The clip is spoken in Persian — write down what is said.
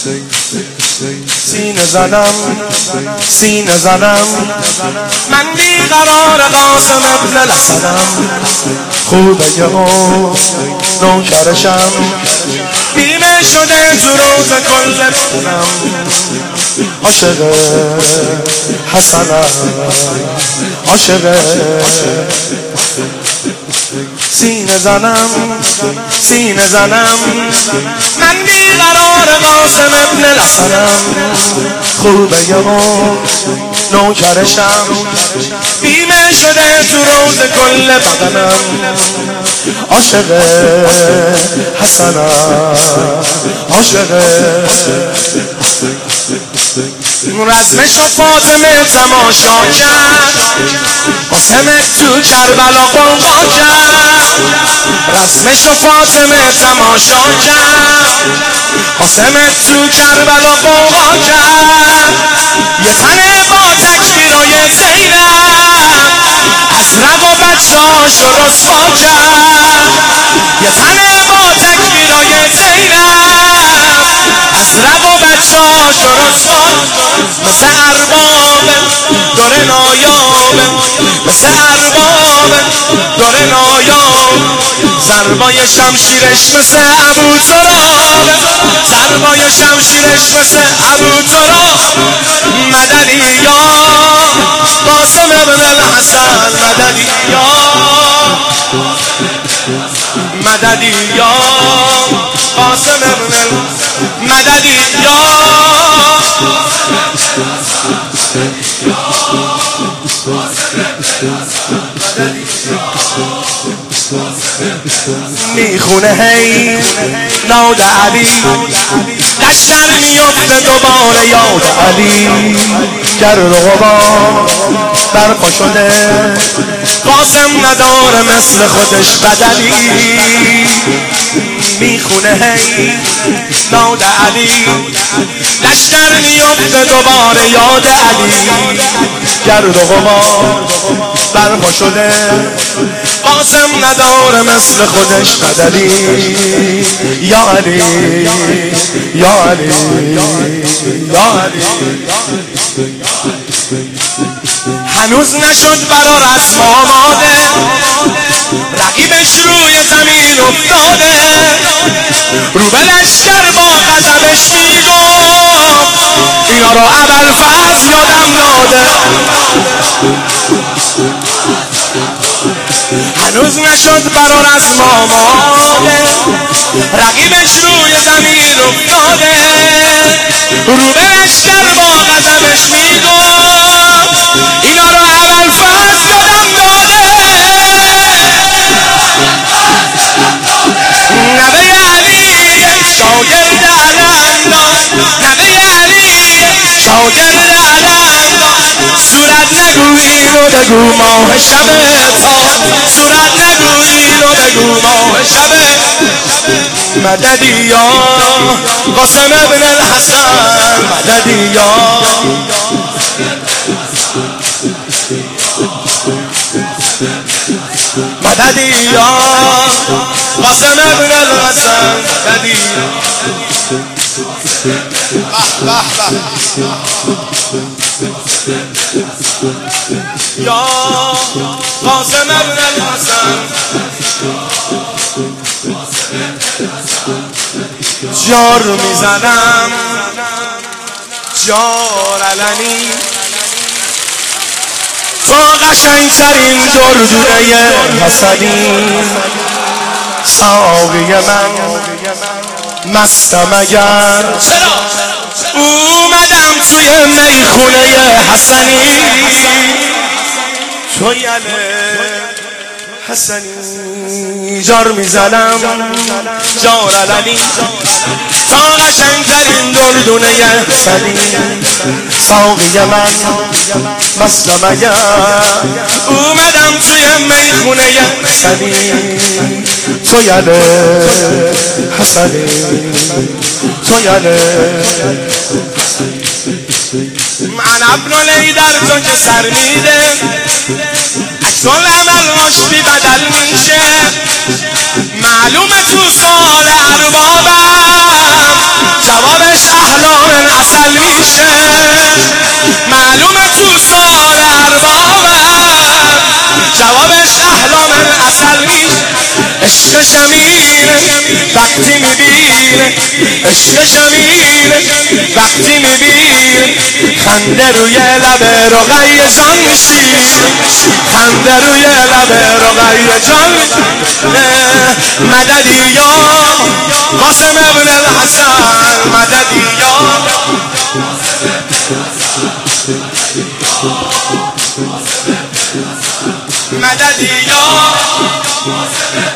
سینه زدم من بیقرار قاسم ابن الحسنم خوبه یه نوکرشم بیمه شده تو روز کل بدنم عاشق حسنم عاشق سینه زنم من بیقرار قاسم ابن الحسنم خوبه یه نوکرشم بیمه شده تو روز کل بدنم عاشق حسنم عاشق رسمش و فاطمه تماشا کرد قاسم تو کربلا قوقا کرد رسمش و فاطمه تماشا کرد قاسم تو کربلا قوقا کرد یه تنه با تکبیرای زینب از رگ و بچه‌هاش رسوا کرد یه تنه با تکبیرای زینب از رگ و بچه‌هاش رسوا مثل ارباب داره نایاب مثل ارباب داره نایاب ضربای شمشیرش مثل ابو تراب ضربای شمشیرش مثل ابو تراب مددی یا قاسم ابن الحسن مددی یا مددی یا قاسم ابن مددی یا میخونه هی ناد علی لشکر میفته دوباره یاد علی گرد و غبار برپا شده قاسم نداره مثل خودش بدلی میخونه هی ناد علی لشکر میفته دوباره یاد علی گرد و غبار برپا شده قاسم نداره مثل خودش بدلی یا علی یا علی یا علی هنوز نشد برا رسم آماده رقیبش روی زمین افتاده رو به لشکر با غضبش میگفت اینا رو ابوالفضل یادم داده هنوز نشد برا رسم آماده رقیبش روی زمین افتاده رو به لشکر با غضبش میگفت اینا رو ابوالفضل یادم داده نبی علی شاگرد علم داشت نبی علی شاگرد علم داشت صورت نگویی رو بگو ماه شب تاب صورت نگویی رو بگو ماه شب مددی یا قاسم ابن الحسن مددی یا مددی یا قاسم ابن الحسن مددی یا قاسم ابن الحسن جار میزنم جار علنی تو قشنگترین دردونه حسنی ساقی من مستم اگر اومدم توی میخونه حسنی تو یله حسنی جار میزنم جار علنی تا قشنگترین دردونه حسنی ساقی من مستم اگر اومدم توی میخونه حسنی تو یله حسنی تو یله من ابن لیدر تو که سر میده اکسال عمل بی بدل میشه معلومه تو سال اربابم جوابش اهل میشه معلومه تو سال اربابم جوابش احلام اصل میشه عشق شمینه وقتی میبینه عشق شمینه وقتی میبینه خنده روی لب رقیه جان میشینه خنده روی لب رقیه جان مددی یا قاسم ابن الحسن مددی یا مددی یا